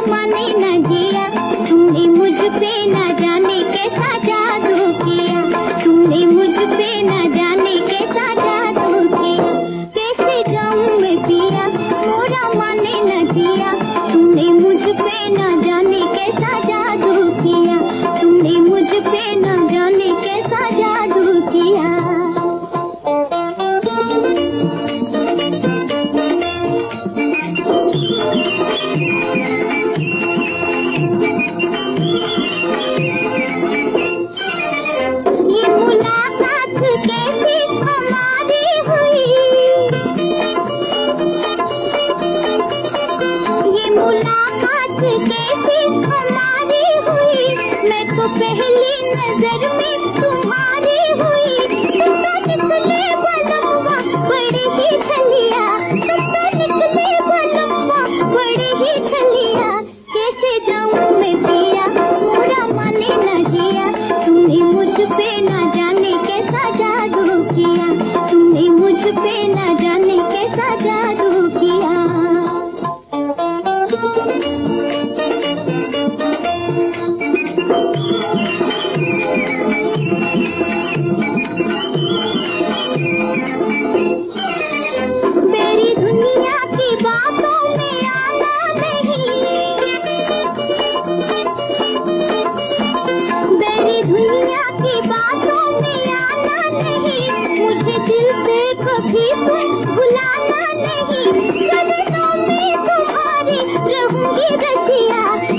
माने न जिया, तुमने मुझ पे न जाने कैसा जादू किया, तुमने मुझ पे न जाने कैसा जादू किया। कैसे जाऊं मैं पिया, मोरा माने न जिया, तुमने मुझ पे न जाने कैसा जादू किया, तुमने मुझ पे न जाने कैसा जादू किया। ये मुलाकात कैसी हमारी हुई, ये मुलाकात कैसी हमारी हुई, मैं तो पहली नजर में तुम्हारी हुई। तुम तो निकले बलम्मा बड़ी ही छलिया, तुम तो निकले बलम्मा बड़ी ही छलिया। कैसे जाऊं मैं पिया, मोरा माने न जिया, तुमने मुझ पे न जाने कैसा जादू किया, तुमने मुझ पे न जाने कैसा जादू किया। मेरी दुनिया की बातों में आना नहीं, मेरी दुनिया की बातों में आना नहीं, मुझे दिल से कभी तुम भुलाना नहीं। चरणों में तुम्हारी रहूंगी रसिया,